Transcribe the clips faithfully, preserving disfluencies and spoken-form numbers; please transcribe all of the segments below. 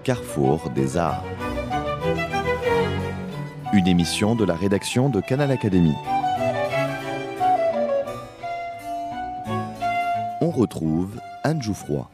carrefour des arts. Une émission de la rédaction de Canal Académie. On retrouve Anne Jouffroy.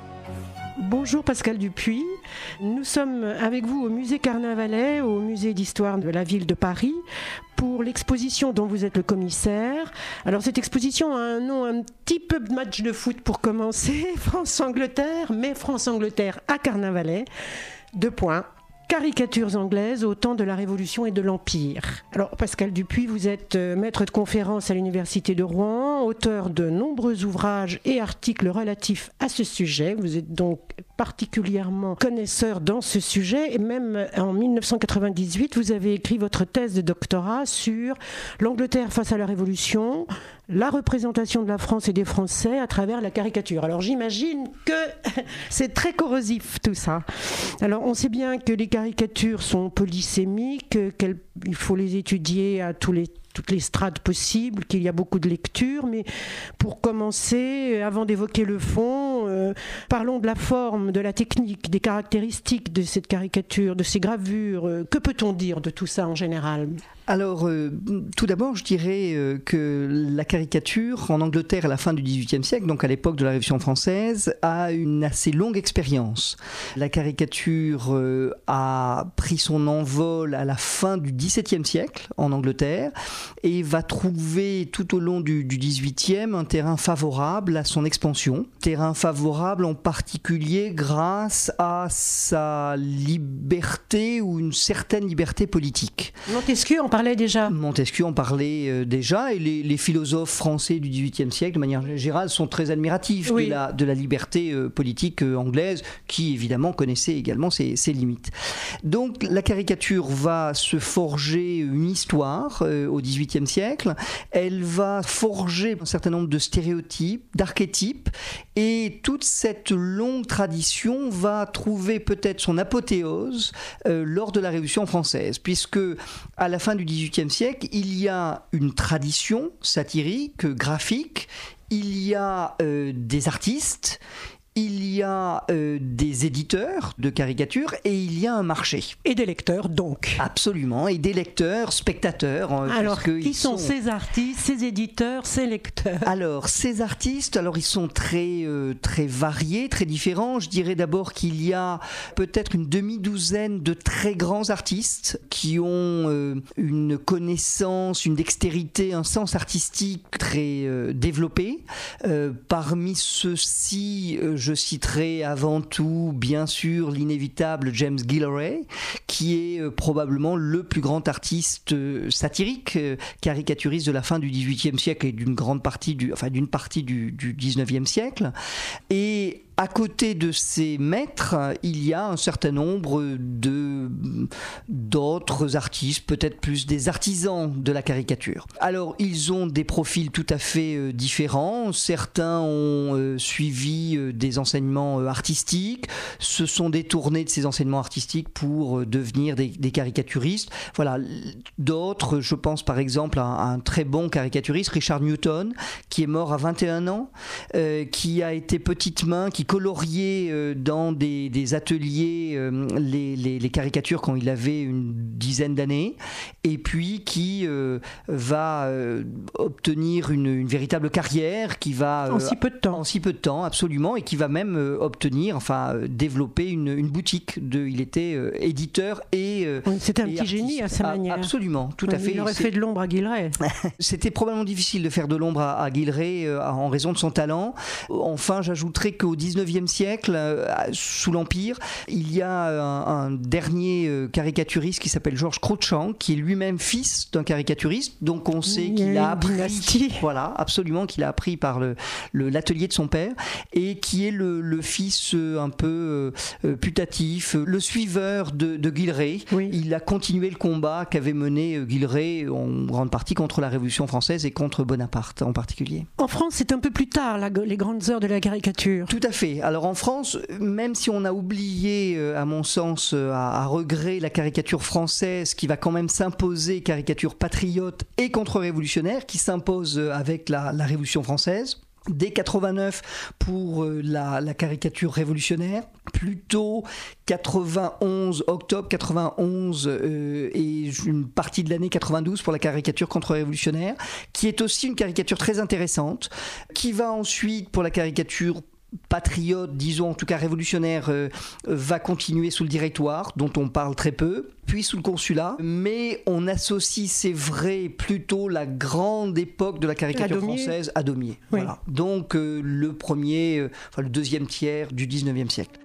Bonjour Pascal Dupuis, nous sommes avec vous au musée Carnavalet, au musée d'histoire de la ville de Paris, pour l'exposition dont vous êtes le commissaire. Alors cette exposition a un nom un petit peu de match de foot pour commencer, France-Angleterre, mais France-Angleterre à Carnavalet, deux points. Caricatures anglaises au temps de la Révolution et de l'Empire. Alors Pascal Dupuis, vous êtes maître de conférence à l'Université de Rouen, auteur de nombreux ouvrages et articles relatifs à ce sujet. Vous êtes donc particulièrement connaisseur dans ce sujet et même en dix-neuf cent quatre-vingt-dix-huit, vous avez écrit votre thèse de doctorat sur l'Angleterre face à la Révolution, la représentation de la France et des Français à travers la caricature. Alors j'imagine que c'est très corrosif tout ça. Alors on sait bien que les caricatures sont polysémiques, qu'il faut les étudier à tous les, toutes les strates possibles, qu'il y a beaucoup de lectures, mais pour commencer, avant d'évoquer le fond, euh, parlons de la forme, de la technique, des caractéristiques de cette caricature, de ces gravures. Euh, que peut-on dire de tout ça en général ? Alors, euh, tout d'abord, je dirais euh, que la caricature en Angleterre à la fin du dix-huitième siècle, donc à l'époque de la Révolution française, a une assez longue expérience. La caricature euh, a pris son envol à la fin du dix-septième siècle en Angleterre et va trouver tout au long du, du dix-huitième un terrain favorable à son expansion. Terrain favorable en particulier grâce à sa liberté ou une certaine liberté politique. Montesquieu en parlait déjà. Montesquieu en parlait euh, déjà et les, les philosophes français du dix-huitième siècle de manière générale sont très admiratifs oui. de, la, de la liberté euh, politique euh, anglaise qui évidemment connaissait également ses, ses limites. Donc la caricature va se forger une histoire euh, au dix-huitième siècle, elle va forger un certain nombre de stéréotypes, d'archétypes et toute cette longue tradition va trouver peut-être son apothéose euh, lors de la Révolution française puisque à la fin du dix-huitième siècle, il y a une tradition satirique, graphique, il y a euh, des artistes, il y a euh, des éditeurs de caricatures et il y a un marché. Et des lecteurs donc. Absolument, et des lecteurs, spectateurs. Alors, qui sont, sont ces artistes, ces éditeurs, ces lecteurs ? Alors, ces artistes, alors ils sont très, euh, très variés, très différents. Je dirais d'abord qu'il y a peut-être une demi-douzaine de très grands artistes qui ont euh, une connaissance, une dextérité, un sens artistique très euh, développé. Euh, parmi ceux-ci, euh, je citerai avant tout, bien sûr, l'inévitable James Gillray, qui est euh, probablement le plus grand artiste euh, satirique, euh, caricaturiste de la fin du dix-huitième siècle et d'une grande partie du, enfin d'une partie du, du dix-neuvième siècle. Et à côté de ces maîtres, il y a un certain nombre de, d'autres artistes, peut-être plus des artisans de la caricature. Alors, ils ont des profils tout à fait euh, différents. Certains ont euh, suivi euh, des enseignements euh, artistiques, se sont détournés de ces enseignements artistiques pour euh, devenir des, des caricaturistes. Voilà. D'autres, je pense par exemple à un, à un très bon caricaturiste, Richard Newton, qui est mort à vingt et un ans, euh, qui a été petite main, qui colorié euh, dans des, des ateliers euh, les, les, les caricatures quand il avait une dizaine d'années et puis qui euh, va euh, obtenir une, une véritable carrière qui va euh, en si peu de temps en si peu de temps absolument et qui va même euh, obtenir enfin euh, développer une, une boutique de il était euh, éditeur et euh, c'était un et petit artiste. génie à sa ah, manière absolument tout ouais, à fait il aurait C'est... fait de l'ombre à Gillray. C'était probablement difficile de faire de l'ombre à, à Gillray euh, en raison de son talent. Enfin, j'ajouterais qu'au dix-neuvième siècle, euh, sous l'Empire, il y a un, un dernier euh, caricaturiste qui s'appelle Georges Cruikshank, qui est lui-même fils d'un caricaturiste, donc on sait il qu'il a appris, dynastie. voilà, absolument, qu'il a appris par le, le, l'atelier de son père, et qui est le, le fils euh, un peu euh, putatif, le suiveur de, de Gillray. Oui. Il a continué le combat qu'avait mené euh, Gillray en grande partie contre la Révolution française et contre Bonaparte en particulier. En France, c'est un peu plus tard, la, les grandes heures de la caricature. Tout à fait. Alors en France, même si on a oublié, à mon sens, à, à regret, la caricature française qui va quand même s'imposer, caricature patriote et contre-révolutionnaire, qui s'impose avec la, la Révolution française. Dès quatre-vingt-neuf pour la, la caricature révolutionnaire, plutôt quatre-vingt-onze, octobre quatre-vingt-onze euh, et une partie de l'année quatre-vingt-douze pour la caricature contre-révolutionnaire, qui est aussi une caricature très intéressante, qui va ensuite pour la caricature patriote, disons en tout cas révolutionnaire, euh, va continuer sous le Directoire, dont on parle très peu, puis sous le Consulat, mais on associe, c'est vrai, plutôt la grande époque de la caricature à française à Daumier. Oui. Voilà. Donc euh, le premier, euh, enfin le deuxième tiers du dix-neuvième siècle.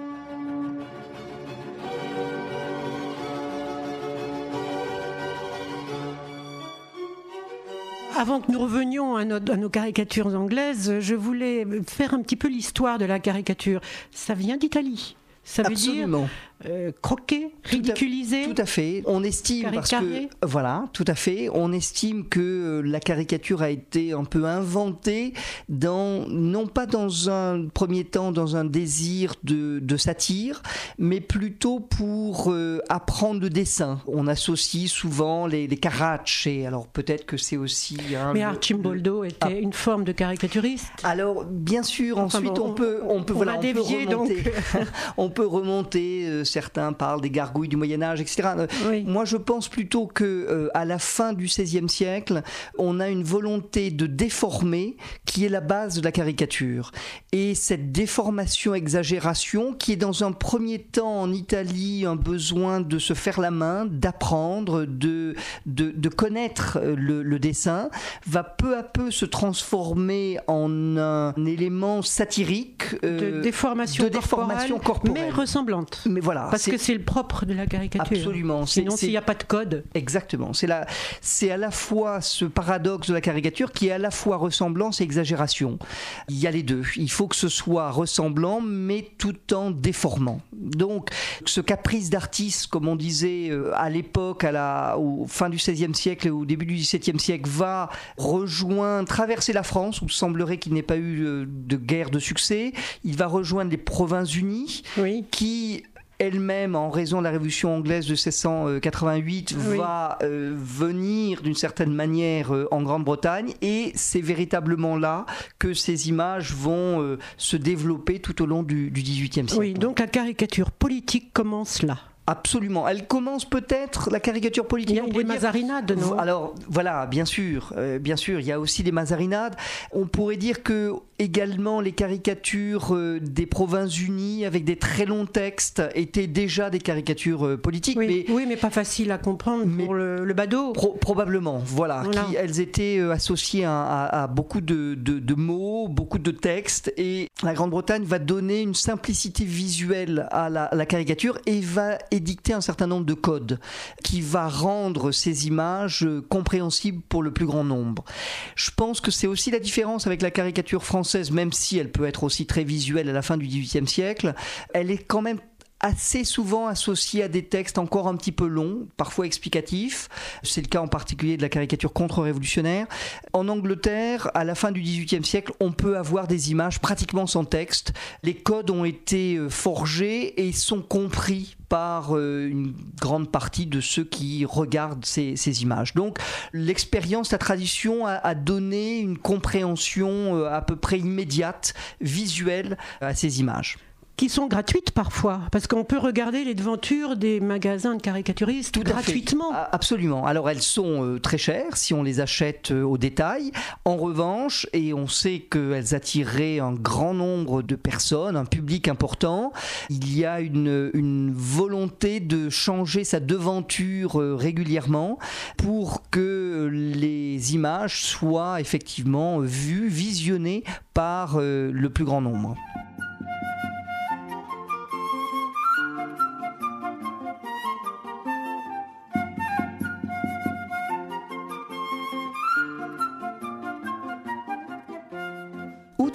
Avant que nous revenions à, notre, à nos caricatures anglaises, je voulais faire un petit peu l'histoire de la caricature. Ça vient d'Italie. Ça veut Absolument. dire euh, croquer, ridiculiser. Tout à, tout à fait. On estime parce que voilà, tout à fait. On estime que la caricature a été un peu inventée dans, non pas dans un premier temps dans un désir de, de satire, mais plutôt pour euh, apprendre le dessin. On associe souvent les, les carracce. Alors peut-être que c'est aussi. Hein, mais Arcimboldo était ah. une forme de caricaturiste. Alors bien sûr. Enfin, ensuite, bon, on peut, on peut, on voilà, va on dévier, peut remonter. Donc. on peut remonter. Euh, certains parlent des gargouilles du Moyen-Âge, et cetera. Oui. Moi, je pense plutôt que euh, à la fin du seizième siècle, on a une volonté de déformer qui est la base de la caricature. Et cette déformation, exagération, qui est dans un premier temps en Italie un besoin de se faire la main, d'apprendre, de, de, de connaître le, le dessin, va peu à peu se transformer en un élément satirique, euh, de déformation, de déformation corporelle, corporelle, mais ressemblante. Mais voilà, parce que c'est le propre de la caricature. Absolument. Sinon, s'il n'y a pas de code. Exactement. C'est, la, c'est à la fois ce paradoxe de la caricature qui est à la fois ressemblance et exagération. Il y a les deux. Il faut que ce soit ressemblant, mais tout en déformant. Donc, ce caprice d'artiste, comme on disait à l'époque, à la au fin du seizième siècle et au début du dix-septième siècle, va rejoindre, traverser la France, où il semblerait qu'il n'ait pas eu de guerre de succès. Il va rejoindre les Provinces-Unies, oui. qui elle-même, en raison de la Révolution anglaise de seize cent quatre-vingt-huit, oui. va euh, venir d'une certaine manière euh, en Grande-Bretagne, et c'est véritablement là que ces images vont euh, se développer tout au long du, du dix-huitième siècle. Oui, donc la caricature politique commence là. Absolument. Elle commence peut-être, la caricature politique. Il y a des mazarinades, non ? Alors, voilà, bien sûr. Euh, bien sûr, il y a aussi des mazarinades. On pourrait dire que, également, les caricatures euh, des Provinces-Unies, avec des très longs textes, étaient déjà des caricatures euh, politiques. Oui, mais, oui, mais pas facile à comprendre pour le, le badaud. Pro- probablement, voilà. voilà. Qui, elles étaient euh, associées à, à, à beaucoup de, de, de mots, beaucoup de textes. Et la Grande-Bretagne va donner une simplicité visuelle à la, à la caricature et va édicter un certain nombre de codes qui va rendre ces images compréhensibles pour le plus grand nombre. Je pense que c'est aussi la différence avec la caricature française, même si elle peut être aussi très visuelle à la fin du dix-huitième siècle. Elle est quand même assez souvent associé à des textes encore un petit peu longs, parfois explicatifs. C'est le cas en particulier de la caricature contre-révolutionnaire. En Angleterre, à la fin du dix-huitième siècle, on peut avoir des images pratiquement sans texte. Les codes ont été forgés et sont compris par une grande partie de ceux qui regardent ces, ces images. Donc l'expérience, la tradition a, a donné une compréhension à peu près immédiate, visuelle, à ces images. Qui sont gratuites parfois, parce qu'on peut regarder les devantures des magasins de caricaturistes tout gratuitement. Absolument. Alors elles sont euh, très chères si on les achète euh, au détail. En revanche, et on sait qu'elles attireraient un grand nombre de personnes, un public important, il y a une, une volonté de changer sa devanture euh, régulièrement pour que les images soient effectivement vues, visionnées par euh, le plus grand nombre.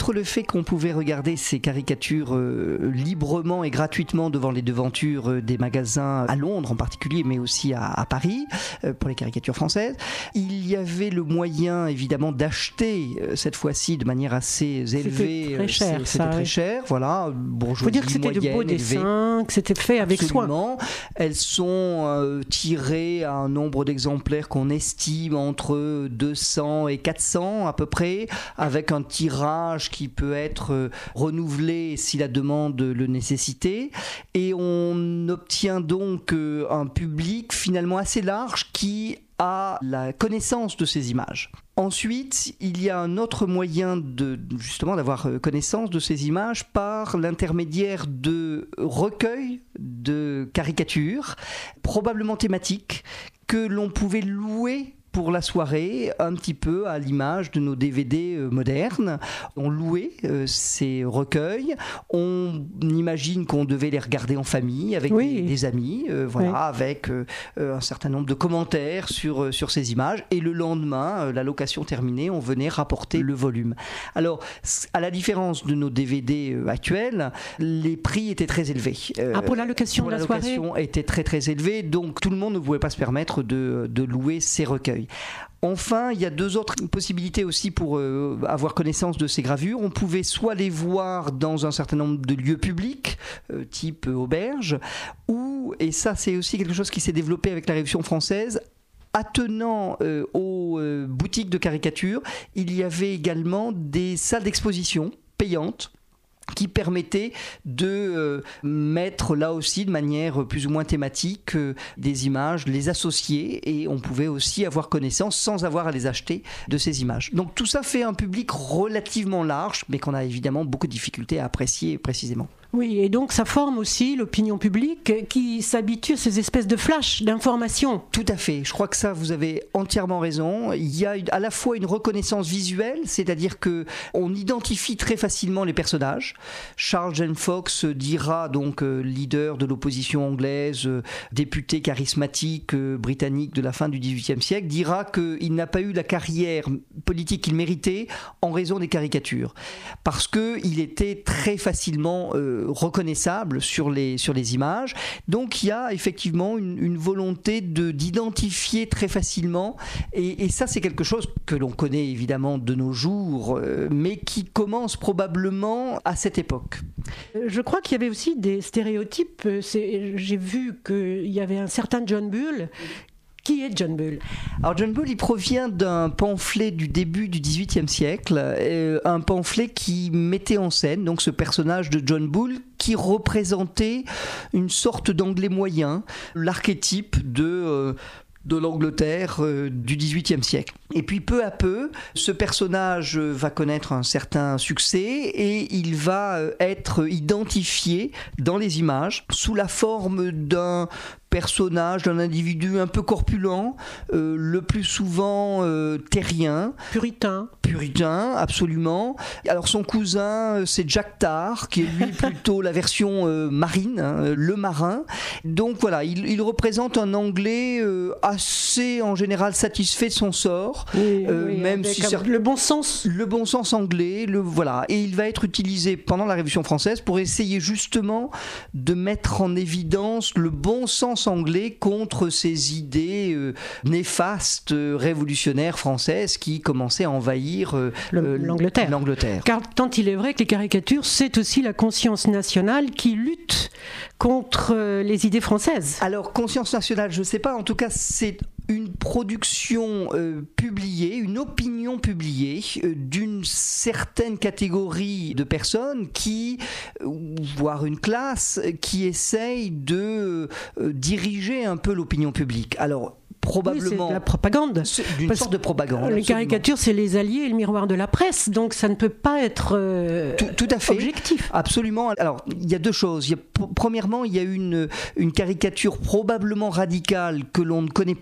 outre le fait qu'on pouvait regarder ces caricatures euh, librement et gratuitement devant les devantures euh, des magasins à Londres en particulier, mais aussi à, à Paris, euh, pour les caricatures françaises, il y avait le moyen évidemment d'acheter euh, cette fois-ci de manière assez élevée. C'était très cher. C'est, c'était ça, très oui. cher, voilà. Il faut dire que c'était de beaux dessins, que c'était fait avec Absolument. soin. Elles sont euh, tirées à un nombre d'exemplaires qu'on estime entre deux cents et quatre cents à peu près, avec un tirage qui peut être euh, renouvelé si la demande le nécessitait. Et on obtient donc euh, un public finalement assez large qui a la connaissance de ces images. Ensuite, il y a un autre moyen de, justement d'avoir connaissance de ces images par l'intermédiaire de recueils de caricatures, probablement thématiques, que l'on pouvait louer pour la soirée, un petit peu à l'image de nos D V D modernes. On louait euh, ces recueils, on imagine qu'on devait les regarder en famille, avec oui. des, des amis, euh, voilà, oui. avec euh, un certain nombre de commentaires sur, sur ces images, et le lendemain, euh, la location terminée, on venait rapporter le volume. Alors, à la différence de nos D V D actuels, les prix étaient très élevés. Euh, ah, pour la location pour de la, la soirée location était très très élevée, donc tout le monde ne pouvait pas se permettre de, de louer ces recueils. Enfin, il y a deux autres possibilités aussi pour euh, avoir connaissance de ces gravures. On pouvait soit les voir dans un certain nombre de lieux publics, euh, type euh, auberge, ou, et ça c'est aussi quelque chose qui s'est développé avec la Révolution française, attenant euh, aux euh, boutiques de caricatures, il y avait également des salles d'exposition payantes, qui permettait de euh, mettre là aussi de manière plus ou moins thématique euh, des images, les associer, et on pouvait aussi avoir connaissance sans avoir à les acheter de ces images. Donc tout ça fait un public relativement large, mais qu'on a évidemment beaucoup de difficultés à apprécier précisément. Oui, et donc ça forme aussi l'opinion publique qui s'habitue à ces espèces de flashs d'informations. Tout à fait, je crois que ça, vous avez entièrement raison. Il y a à la fois une reconnaissance visuelle, c'est-à-dire qu'on identifie très facilement les personnages. Charles James Fox dira, donc euh, leader de l'opposition anglaise, euh, député charismatique euh, britannique de la fin du dix-huitième siècle, dira qu'il n'a pas eu la carrière politique qu'il méritait en raison des caricatures. Parce qu'il était très facilement euh, reconnaissable sur les, sur les images. Donc il y a effectivement une, une volonté de, d'identifier très facilement, et, et ça c'est quelque chose que l'on connaît évidemment de nos jours, euh, mais qui commence probablement à cette époque. Je crois qu'il y avait aussi des stéréotypes. C'est, j'ai vu qu'il y avait un certain John Bull. Qui est John Bull ? Alors John Bull, il provient d'un pamphlet du début du dix-huitième siècle, euh, un pamphlet qui mettait en scène donc ce personnage de John Bull qui représentait une sorte d'anglais moyen, l'archétype de... Euh, de l'Angleterre euh, du dix-huitième siècle. Et puis peu à peu, ce personnage va connaître un certain succès et il va euh, être identifié dans les images sous la forme d'un personnage, d'un individu un peu corpulent, euh, le plus souvent euh, terrien. Puritain. Puritain, absolument. Alors son cousin, c'est Jack Tar, qui est lui plutôt la version euh, marine, hein, le marin. Donc voilà, il, il représente un Anglais euh, assez en général satisfait de son sort, oui, euh, oui, même si certes, le bon sens, le bon sens anglais, le voilà. Et il va être utilisé pendant la Révolution française pour essayer justement de mettre en évidence le bon sens anglais contre ces idées euh, néfastes euh, révolutionnaires françaises qui commençaient à envahir euh, le, l'Angleterre. l'Angleterre. Car tant il est vrai que les caricatures, c'est aussi la conscience nationale qui lutte contre euh, les idées françaises. Alors, conscience nationale, je ne sais pas, en tout cas, c'est une production euh, publiée, une opinion publiée euh, d'une certaine catégorie de personnes qui, euh, voire une classe, qui essaye de euh, diriger un peu l'opinion publique. Alors, probablement... Oui, c'est de la propagande. D'une Parce sorte de propagande. Les absolument. caricatures, c'est les alliés et le miroir de la presse, donc ça ne peut pas être euh, tout, tout à fait. objectif. Absolument. Alors, il y a deux choses. Il y a, premièrement, il y a une, une caricature probablement radicale que l'on ne connaît pas,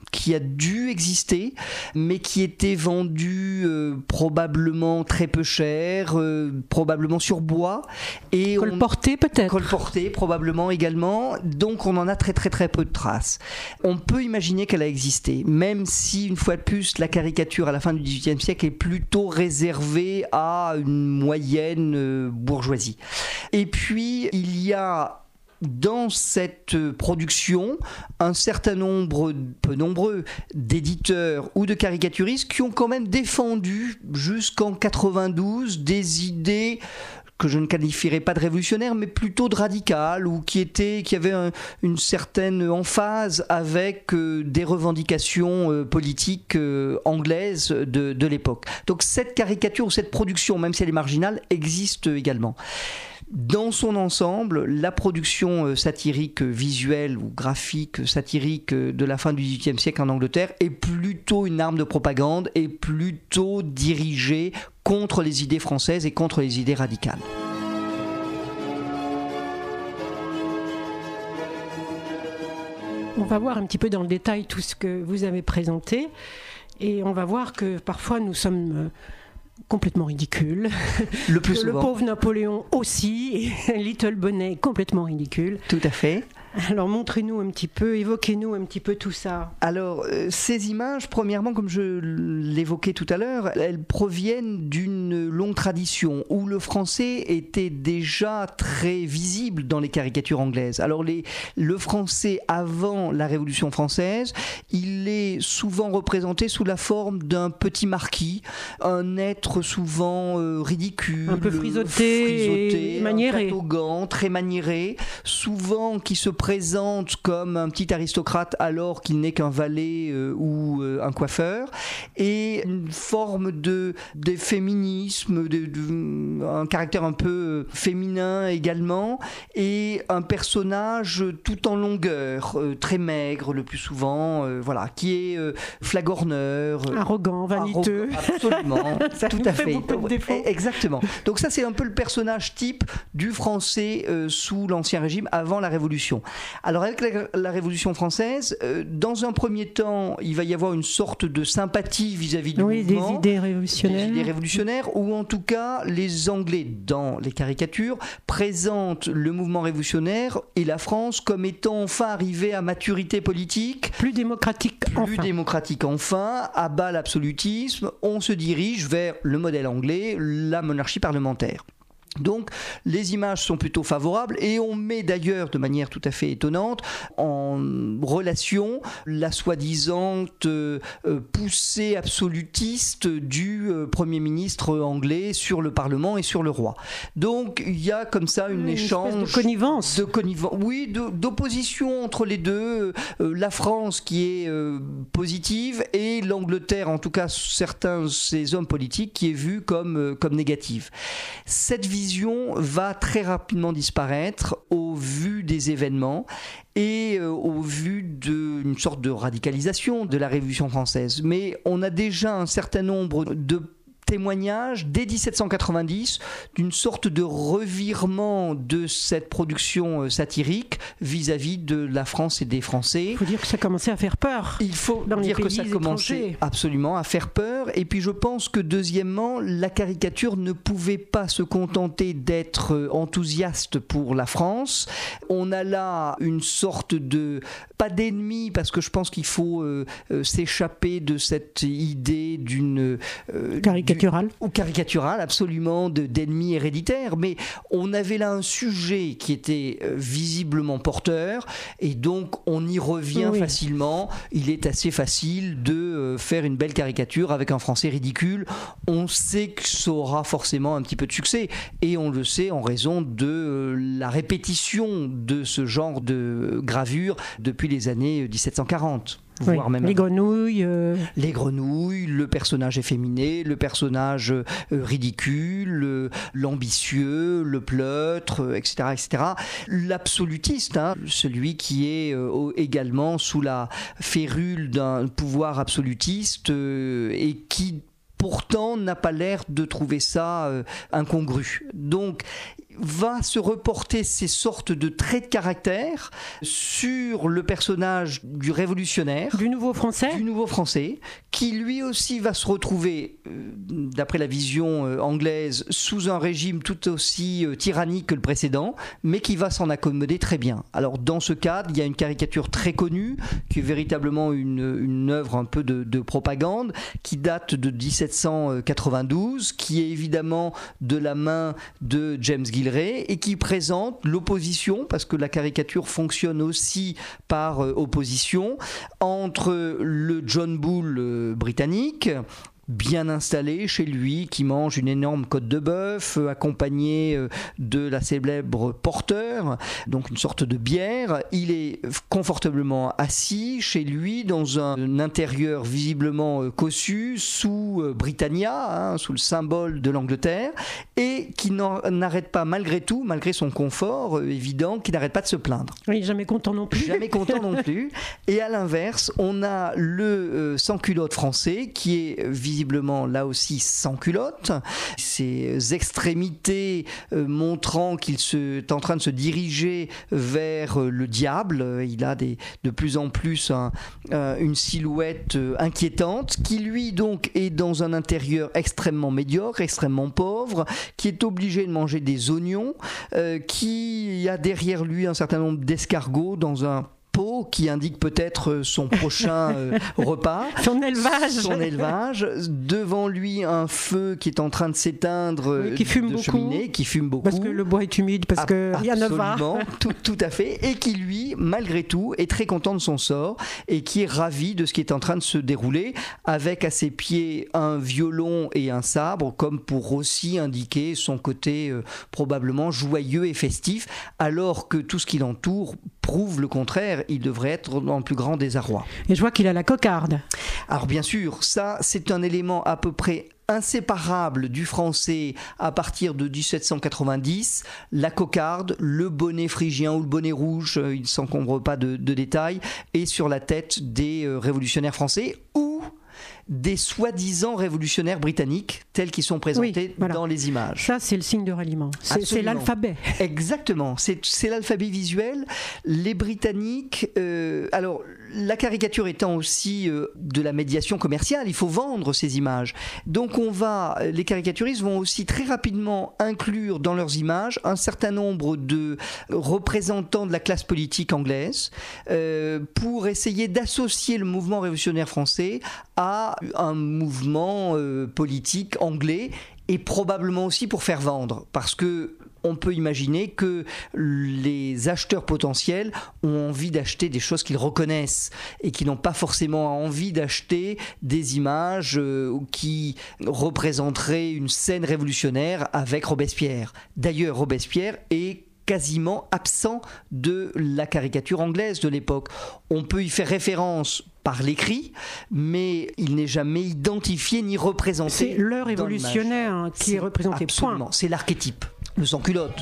qui a dû exister, mais qui était vendu euh, probablement très peu cher, euh, probablement sur bois. Et colporté peut-être. Colporté probablement également. Donc on en a très très très peu de traces. On peut imaginer qu'elle a existé, même si une fois de plus la caricature à la fin du dix-huitième siècle est plutôt réservée à une moyenne euh, bourgeoisie. Et puis il y a dans cette production un certain nombre, peu nombreux, d'éditeurs ou de caricaturistes qui ont quand même défendu jusqu'en quatre-vingt-douze des idées que je ne qualifierais pas de révolutionnaires, mais plutôt de radicales, ou qui, étaient, qui avaient un, une certaine emphase avec euh, des revendications euh, politiques euh, anglaises de, de l'époque. Donc cette caricature ou cette production, même si elle est marginale, existe également. Dans son ensemble, la production satirique visuelle ou graphique satirique de la fin du dix-huitième siècle en Angleterre est plutôt une arme de propagande et plutôt dirigée contre les idées françaises et contre les idées radicales. On va voir un petit peu dans le détail tout ce que vous avez présenté et on va voir que parfois nous sommes complètement ridicule. Le plus souvent. Le pauvre Napoléon aussi, et Little Bonnet complètement ridicule. Tout à fait. Alors montrez-nous un petit peu, évoquez-nous un petit peu tout ça. Alors euh, ces images, premièrement, comme je l'évoquais tout à l'heure, elles proviennent d'une longue tradition où le français était déjà très visible dans les caricatures anglaises. Alors les, le français avant la Révolution française, il est souvent représenté sous la forme d'un petit marquis, un être souvent euh, ridicule, un peu frisoté, frisoté et maniéré, catogan, très maniéré, souvent qui se présente comme un petit aristocrate alors qu'il n'est qu'un valet euh, ou euh, un coiffeur, et une forme de, de féminisme, de, de, un caractère un peu féminin également, et un personnage tout en longueur, euh, très maigre le plus souvent, euh, voilà, qui est euh, flagorneur, euh, arrogant, vaniteux, arrogant, absolument, ça tout nous à fait, fait, beaucoup de défauts. Exactement. Donc ça c'est un peu le personnage type du français euh, sous l'Ancien Régime avant la Révolution. Alors avec la, la Révolution française, euh, dans un premier temps, il va y avoir une sorte de sympathie vis-à-vis du oui, mouvement. des idées révolutionnaires. Des idées révolutionnaires, ou en tout cas, les Anglais, dans les caricatures, présentent le mouvement révolutionnaire et la France comme étant enfin arrivée à maturité politique. Plus démocratique, plus enfin. démocratique enfin, à bas l'absolutisme, on se dirige vers le modèle anglais, la monarchie parlementaire. Donc les images sont plutôt favorables et on met d'ailleurs de manière tout à fait étonnante en relation la soi-disant euh, poussée absolutiste du euh, Premier ministre anglais sur le Parlement et sur le roi. Donc il y a comme ça une, une échange espèce de connivence, de connivence, oui, de, d'opposition entre les deux, euh, la France qui est euh, positive et l'Angleterre, en tout cas certains de ces hommes politiques, qui est vue comme, euh, comme négative. Cette vision va très rapidement disparaître au vu des événements et euh, au vu d'une sorte de radicalisation de la Révolution française. Mais on a déjà un certain nombre de témoignage dès dix-sept cent quatre-vingt-dix d'une sorte de revirement de cette production satirique vis-à-vis de la France et des Français. Il faut dire que ça commençait à faire peur. Il faut dans dire les que ça commençait absolument à faire peur. Et puis je pense que deuxièmement, la caricature ne pouvait pas se contenter d'être enthousiaste pour la France. On a là une sorte de, pas d'ennemi, parce que je pense qu'il faut euh, euh, s'échapper de cette idée d'une euh, caricature. Ou caricatural, absolument, de, d'ennemis héréditaires, mais on avait là un sujet qui était euh, visiblement porteur, et donc on y revient oui. facilement. Il est assez facile de euh, faire une belle caricature avec un français ridicule. On sait que ça aura forcément un petit peu de succès, et on le sait en raison de euh, la répétition de ce genre de gravure depuis les années dix-sept cent quarante. Oui, voire même les grenouilles. Euh... Les grenouilles, le personnage efféminé, le personnage euh, ridicule, euh, l'ambitieux, le pleutre, et cetera, et cetera. L'absolutiste, hein, celui qui est euh, également sous la férule d'un pouvoir absolutiste euh, et qui pourtant n'a pas l'air de trouver ça euh, incongru. Donc va se reporter ces sortes de traits de caractère sur le personnage du révolutionnaire, du nouveau français, du nouveau français, qui lui aussi va se retrouver, d'après la vision anglaise, sous un régime tout aussi tyrannique que le précédent, mais qui va s'en accommoder très bien. Alors dans ce cadre, il y a une caricature très connue, qui est véritablement une, une œuvre un peu de, de propagande, qui date de dix-sept cent quatre-vingt-douze, qui est évidemment de la main de James Gillray et qui présente l'opposition, parce que la caricature fonctionne aussi par euh, opposition, entre le John Bull euh, britannique, bien installé chez lui, qui mange une énorme côte de bœuf, euh, accompagné euh, de la célèbre Porter, donc une sorte de bière. Il est confortablement assis chez lui dans un, un intérieur visiblement euh, cossu, sous euh, Britannia, hein, sous le symbole de l'Angleterre, et qui n'arrête pas malgré tout, malgré son confort euh, évident, qui n'arrête pas de se plaindre. Oui, jamais content non plus. Jamais content non plus. Et à l'inverse, on a le euh, sans-culotte français, qui est visiblement visiblement là aussi sans culotte, ses extrémités euh, montrant qu'il se, est en train de se diriger vers euh, le diable. Il a des, de plus en plus un, euh, une silhouette euh, inquiétante, qui lui donc est dans un intérieur extrêmement médiocre, extrêmement pauvre, qui est obligé de manger des oignons, euh, qui a derrière lui un certain nombre d'escargots dans un qui indique peut-être son prochain euh, repas, son élevage. son élevage. Devant lui, un feu qui est en train de s'éteindre, oui, qui fume de beaucoup, cheminée, qui fume beaucoup. Parce que le bois est humide, parce que ah, rien ne va. tout, tout à fait. Et qui, lui, malgré tout, est très content de son sort et qui est ravi de ce qui est en train de se dérouler, avec à ses pieds un violon et un sabre, comme pour aussi indiquer son côté euh, probablement joyeux et festif, alors que tout ce qui l'entoure prouve le contraire. Il devrait être dans le plus grand désarroi. Et je vois qu'il a la cocarde. Alors bien sûr, ça c'est un élément à peu près inséparable du français à partir de dix-sept cent quatre-vingt-dix, la cocarde, le bonnet phrygien ou le bonnet rouge, il ne s'encombre pas de, de détails, et sur la tête des euh, révolutionnaires français ou des soi-disant révolutionnaires britanniques tels qu'ils sont présentés oui, voilà. dans les images. Ça, c'est le signe de ralliement. C'est, c'est l'alphabet. Exactement. C'est, c'est l'alphabet visuel. Les Britanniques... Euh, alors, la caricature étant aussi euh, de la médiation commerciale, il faut vendre ces images. Donc, on va... Les caricaturistes vont aussi très rapidement inclure dans leurs images un certain nombre de représentants de la classe politique anglaise euh, pour essayer d'associer le mouvement révolutionnaire français à un mouvement euh, politique anglais, et probablement aussi pour faire vendre, parce que on peut imaginer que les acheteurs potentiels ont envie d'acheter des choses qu'ils reconnaissent et qui n'ont pas forcément envie d'acheter des images euh, qui représenteraient une scène révolutionnaire avec Robespierre. D'ailleurs, Robespierre est quasiment absent de la caricature anglaise de l'époque. On peut y faire référence par l'écrit, mais il n'est jamais identifié ni représenté. C'est le révolutionnaire qui est représenté. Absolument, point. C'est l'archétype, le sans-culotte.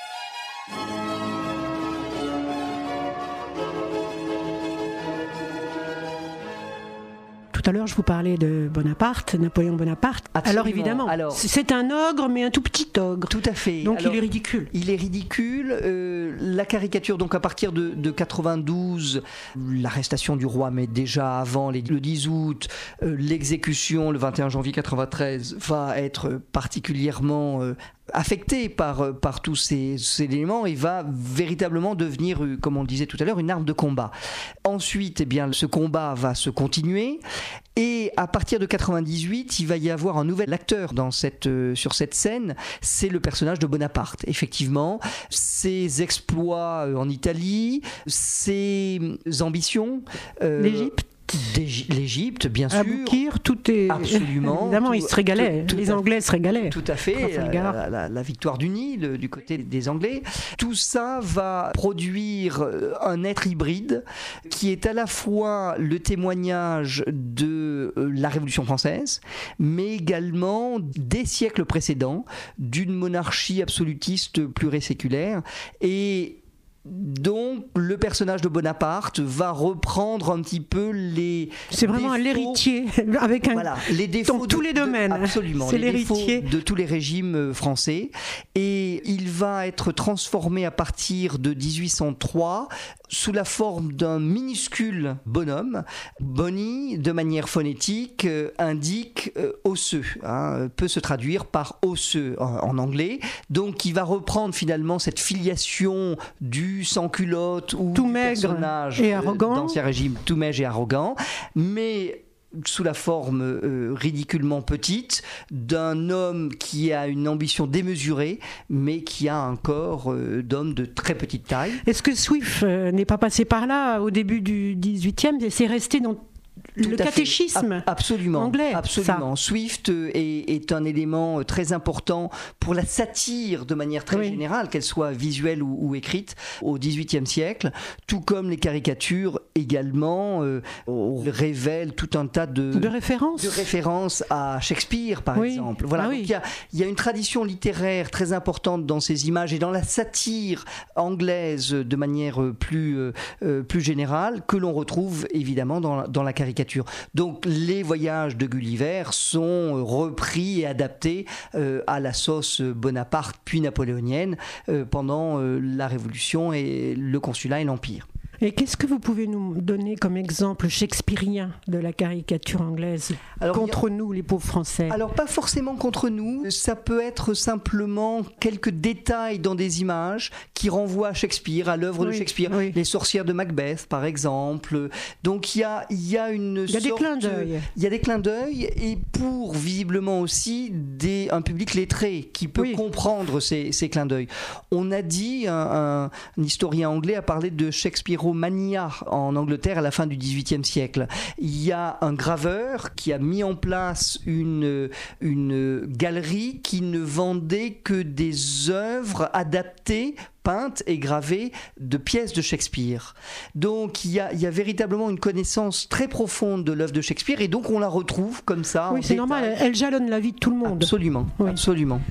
Tout à l'heure, je vous parlais de Bonaparte, Napoléon Bonaparte. Absolument. Alors évidemment, Alors, c'est un ogre, mais un tout petit ogre. Tout à fait. Donc Alors, il est ridicule. Il est ridicule. Euh, la caricature, donc à partir de, de quatre-vingt-douze, l'arrestation du roi, mais déjà avant, les, le dix août, euh, l'exécution le vingt et un janvier quatre-vingt-treize, va être particulièrement... Euh, affecté par, par tous ces, ces éléments et va véritablement devenir, comme on le disait tout à l'heure, une arme de combat. Ensuite, eh bien, ce combat va se continuer et à partir de quatre-vingt-dix-huit, il va y avoir un nouvel acteur dans cette, euh, sur cette scène, c'est le personnage de Bonaparte. Effectivement, ses exploits en Italie, ses ambitions... Euh, L'Égypte L'Égypte, bien sûr. Aboukir, tout est... Absolument. Évidemment, tout, ils se régalaient. Tout, tout les Anglais se régalaient. Tout à fait. La, la, la victoire du Nil, du côté des Anglais. Tout ça va produire un être hybride qui est à la fois le témoignage de la Révolution française, mais également des siècles précédents, d'une monarchie absolutiste pluriséculaire. Et Donc le personnage de Bonaparte va reprendre un petit peu les c'est vraiment défauts, l'héritier avec un voilà, les défauts dans tous de, les domaines. De, absolument, c'est les l'héritier défauts de tous les régimes français, et il va être transformé à partir de dix-huit cent trois sous la forme d'un minuscule bonhomme. Boni, de manière phonétique, euh, indique euh, osseux, hein, peut se traduire par osseux en, en anglais. Donc, il va reprendre finalement cette filiation du sans-culotte ou tout du maigre personnage et euh, arrogant. d'Ancien Régime, tout maigre et arrogant, mais sous la forme euh, ridiculement petite d'un homme qui a une ambition démesurée, mais qui a un corps euh, d'homme de très petite taille. Est-ce que Swift euh, n'est pas passé par là au début du dix-huitième et c'est resté dans Tout le catéchisme Ab- absolument, anglais, absolument. ça. Swift est, est un élément très important pour la satire de manière très oui. générale, qu'elle soit visuelle ou, ou écrite, au dix-huitième siècle, tout comme les caricatures également euh, révèlent tout un tas de, de références de références à Shakespeare, par oui. exemple. Voilà. Ah Donc oui. il y a, il y a une tradition littéraire très importante dans ces images et dans la satire anglaise de manière plus, euh, plus générale, que l'on retrouve évidemment dans, dans la caricature. Donc les voyages de Gulliver sont repris et adaptés euh, à la sauce Bonaparte puis napoléonienne euh, pendant euh, la Révolution et le Consulat et l'Empire. Et qu'est-ce que vous pouvez nous donner comme exemple shakespearien de la caricature anglaise alors, contre a... nous, les pauvres Français? Alors, pas forcément contre nous. Ça peut être simplement quelques détails dans des images qui renvoient à Shakespeare, à l'œuvre oui, de Shakespeare. Oui. Les sorcières de Macbeth, par exemple. Donc, il y a, il y a une Il y a sorte... des clins d'œil. Il y a des clins d'œil et pour, visiblement aussi, des, un public lettré qui peut oui. comprendre ces, ces clins d'œil. On a dit, un, un, un historien anglais a parlé de Shakespeare mania en Angleterre à la fin du dix-huitième siècle. Il y a un graveur qui a mis en place une, une galerie qui ne vendait que des œuvres adaptées, peintes et gravées de pièces de Shakespeare. Donc il y a, il y a véritablement une connaissance très profonde de l'œuvre de Shakespeare et donc on la retrouve comme ça. Oui, c'est détail. Normal, elle jalonne la vie de tout le monde. Absolument, oui. absolument.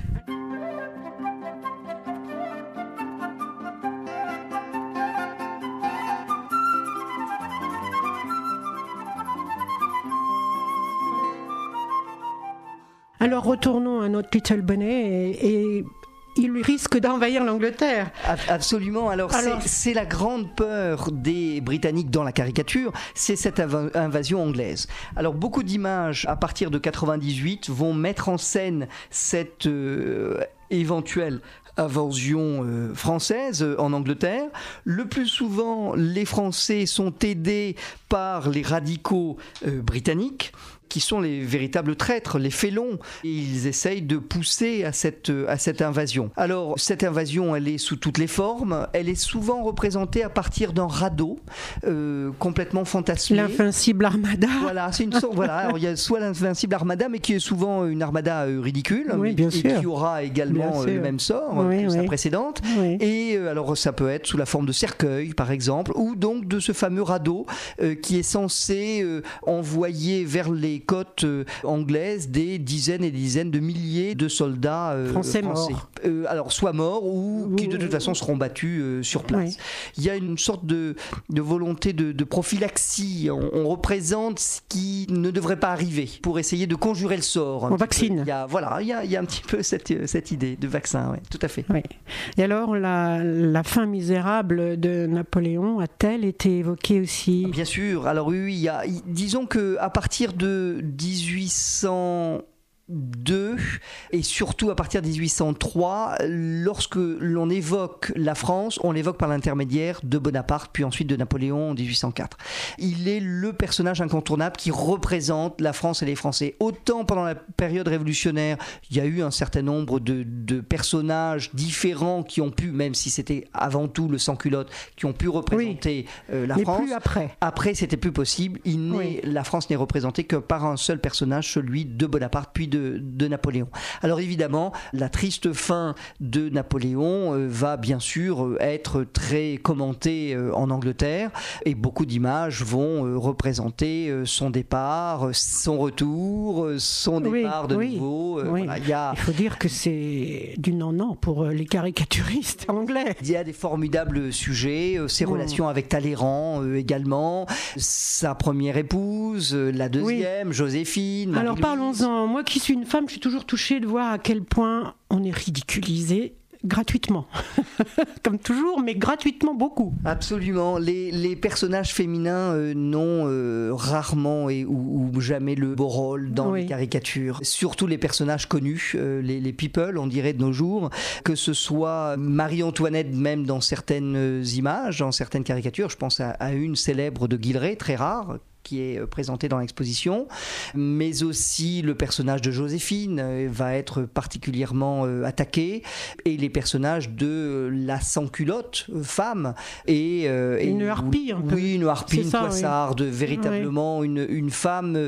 Alors retournons à notre Little Bonnet et, et il risque d'envahir l'Angleterre. Absolument. Alors, Alors... C'est, c'est la grande peur des Britanniques dans la caricature, c'est cette inv- invasion anglaise. Alors beaucoup d'images à partir de quatre-vingt-dix-huit vont mettre en scène cette euh, éventuelle invasion euh, française euh, en Angleterre. Le plus souvent, les Français sont aidés par les radicaux euh, britanniques, qui sont les véritables traîtres, les félons. Et ils essayent de pousser à cette, à cette invasion. Alors, cette invasion, elle est sous toutes les formes. Elle est souvent représentée à partir d'un radeau euh, complètement fantasmé. L'invincible armada. Voilà, c'est une sorte, voilà. Alors, il y a soit l'invincible armada, mais qui est souvent une armada euh, ridicule, oui, mais, bien et sûr. qui aura également euh, le même sort oui, que oui. sa précédente. Oui. Et euh, alors, ça peut être sous la forme de cercueil, par exemple, ou donc de ce fameux radeau euh, qui est censé euh, envoyer vers les côtes euh, anglaises des dizaines et des dizaines de milliers de soldats euh, français, français. morts. Euh, alors soit morts ou qui de toute façon seront battus euh, sur place. Oui. Il y a une sorte de, de volonté de, de prophylaxie. On, on représente ce qui ne devrait pas arriver pour essayer de conjurer le sort. On vaccine. Il y a, voilà, il y, a, il y a un petit peu cette, cette idée de vaccin, oui, tout à fait. Oui. Et alors la, la fin misérable de Napoléon a-t-elle été évoquée aussi? Bien sûr. Alors oui, oui il y a, disons qu'à partir de dix-huit cent deux et surtout à partir de dix-huit cent trois, lorsque l'on évoque la France, on l'évoque par l'intermédiaire de Bonaparte puis ensuite de Napoléon en dix-huit cent quatre. Il est le personnage incontournable qui représente la France et les Français. Autant pendant la période révolutionnaire, il y a eu un certain nombre de, de personnages différents qui ont pu, même si c'était avant tout le sans-culotte, qui ont pu représenter oui, euh, la mais France. Plus après. Après, c'était plus possible. Il n'est, oui. La France n'est représentée que par un seul personnage, celui de Bonaparte puis de de, de Napoléon. Alors évidemment, la triste fin de Napoléon euh, va bien sûr euh, être très commentée euh, en Angleterre, et beaucoup d'images vont euh, représenter euh, son départ, euh, son retour, euh, son départ oui, de oui, nouveau. Euh, oui. voilà, il y a, il faut dire que c'est du non-non pour les caricaturistes anglais. Il y a des formidables sujets, euh, ses mmh. relations avec Talleyrand euh, également, sa première épouse, euh, la deuxième, oui. Joséphine. Alors parlons-en. Moi qui suis une femme, je suis toujours touchée de voir à quel point on est ridiculisé gratuitement. Comme toujours, mais gratuitement beaucoup. Absolument. Les, les personnages féminins euh, n'ont euh, rarement et, ou, ou jamais le beau rôle dans oui. les caricatures. Surtout les personnages connus, euh, les, les people, on dirait de nos jours, que ce soit Marie-Antoinette même dans certaines images, dans certaines caricatures. Je pense à, à une célèbre de Guilleret, très rare, qui est présenté dans l'exposition, mais aussi le personnage de Joséphine va être particulièrement attaqué, et les personnages de la sans-culotte femme et, et une harpie un peu. Oui, une harpie, une poissarde, oui. véritablement oui. une, une femme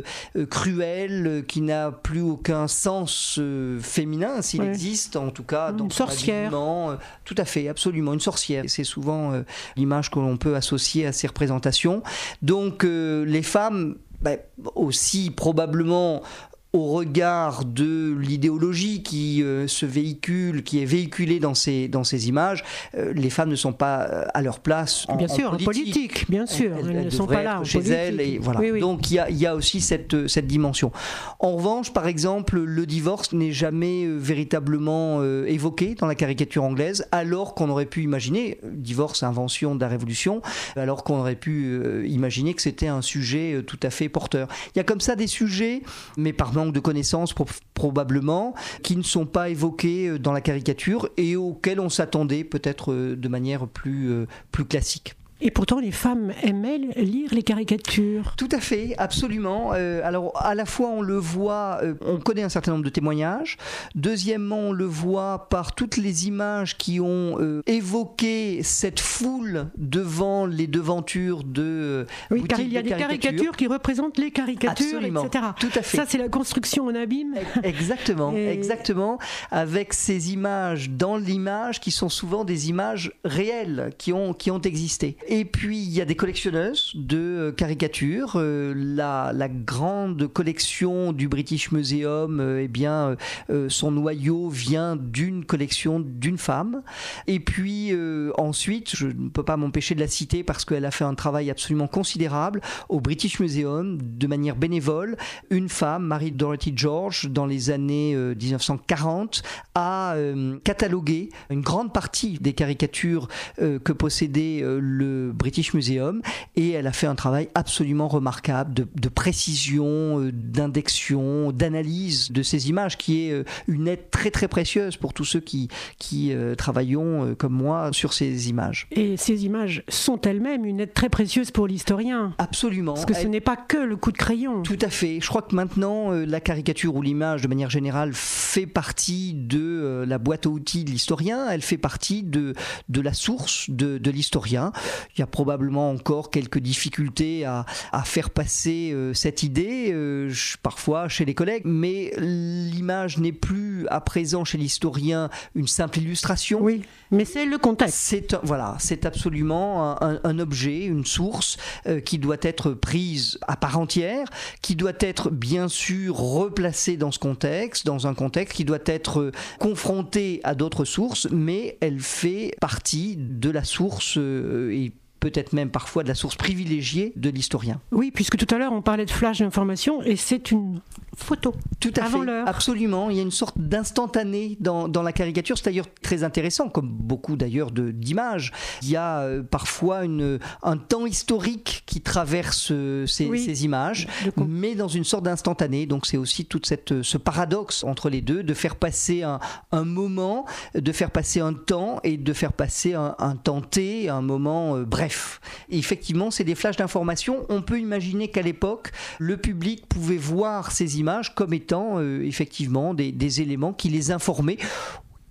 cruelle qui n'a plus aucun sens féminin, s'il oui. existe, en tout cas dans une sorcière. Tout à fait, absolument, une sorcière. C'est souvent l'image que l'on peut associer à ces représentations. Donc les Les femmes, bah, aussi probablement au regard de l'idéologie qui euh, se véhicule, qui est véhiculée dans ces, dans ces images, euh, les femmes ne sont pas euh, à leur place en, bien sûr, en politique. en politique, bien sûr, elles, elles, elles ne sont pas là en chez politique. elles, et voilà. Oui, oui. Donc il y a, il y a aussi cette, cette dimension. En revanche, par exemple, le divorce n'est jamais euh, véritablement euh, évoqué dans la caricature anglaise, alors qu'on aurait pu imaginer, divorce, invention de la Révolution, alors qu'on aurait pu euh, imaginer que c'était un sujet euh, tout à fait porteur. Il y a comme ça des sujets, mais par manque de connaissances probablement, qui ne sont pas évoqués dans la caricature et auxquels on s'attendait peut-être de manière plus, plus classique. Et pourtant, les femmes aimaient lire les caricatures. Tout à fait, absolument. Euh, alors, à la fois, on le voit, euh, on connaît un certain nombre de témoignages. Deuxièmement, on le voit par toutes les images qui ont euh, évoqué cette foule devant les devantures de oui, boutiques car il y a de des caricatures. caricatures qui représentent les caricatures, absolument. et cetera. Tout à fait. Ça, c'est la construction en abîme. Exactement, et... exactement. Avec ces images dans l'image qui sont souvent des images réelles, qui ont, qui ont existé. Et puis, il y a des collectionneuses de caricatures. Euh, la, la grande collection du British Museum, euh, eh bien, euh, son noyau vient d'une collection d'une femme. Et puis, euh, ensuite, je ne peux pas m'empêcher de la citer parce qu'elle a fait un travail absolument considérable au British Museum, de manière bénévole. Une femme, Mary Dorothy George, dans les années euh, dix-neuf cent quarante, a euh, catalogué une grande partie des caricatures euh, que possédait euh, le British Museum, et elle a fait un travail absolument remarquable de, de précision, euh, d'indexion, d'analyse de ces images, qui est euh, une aide très très précieuse pour tous ceux qui, qui euh, travaillons euh, comme moi sur ces images. Et ces images sont elles-mêmes une aide très précieuse pour l'historien. Absolument. Parce que elle... ce n'est pas que le coup de crayon. Tout à fait. Je crois que maintenant, euh, la caricature ou l'image, de manière générale, fait partie de euh, la boîte à outils de l'historien, elle fait partie de, de la source de, de l'historien. Il y a probablement encore quelques difficultés à, à faire passer euh, cette idée, euh, parfois chez les collègues, mais l'image n'est plus à présent chez l'historien une simple illustration. Oui, mais c'est le contexte. C'est, voilà, c'est absolument un, un, un objet, une source euh, qui doit être prise à part entière, qui doit être bien sûr replacée dans ce contexte, dans un contexte qui doit être confronté à d'autres sources, mais elle fait partie de la source euh, et peut-être même parfois de la source privilégiée de l'historien. Oui, puisque tout à l'heure on parlait de flash d'information, et c'est une photo. Tout à avant fait, l'heure. Absolument. Il y a une sorte d'instantané dans, dans la caricature. C'est d'ailleurs très intéressant, comme beaucoup d'ailleurs de, d'images. Il y a euh, parfois une, un temps historique qui traverse euh, ces, oui. ces images, mais dans une sorte d'instantané. Donc c'est aussi tout cette, ce paradoxe entre les deux, de faire passer un, un moment, de faire passer un temps et de faire passer un, un temps T, un moment euh, bref. Et effectivement, c'est des flashs d'information. On peut imaginer qu'à l'époque, le public pouvait voir ces images images comme étant euh, effectivement des, des éléments qui les informaient,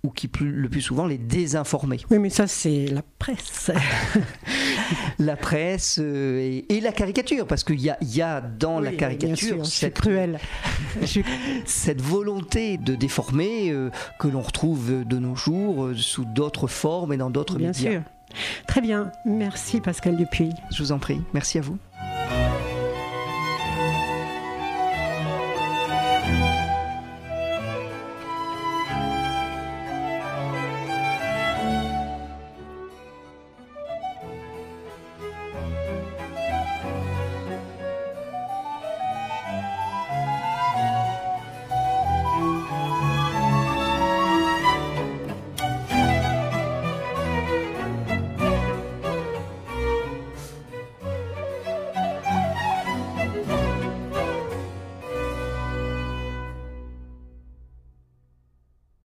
ou qui plus, le plus souvent les désinformer. Oui, mais ça c'est la presse. La presse euh, et, et la caricature, parce qu'il y a, il y a dans oui, la caricature sûr, cette, cruelle. cette volonté de déformer euh, que l'on retrouve de nos jours euh, sous d'autres formes et dans d'autres bien médias. Bien sûr. Très bien. Merci Pascal Dupuis. Je vous en prie. Merci à vous.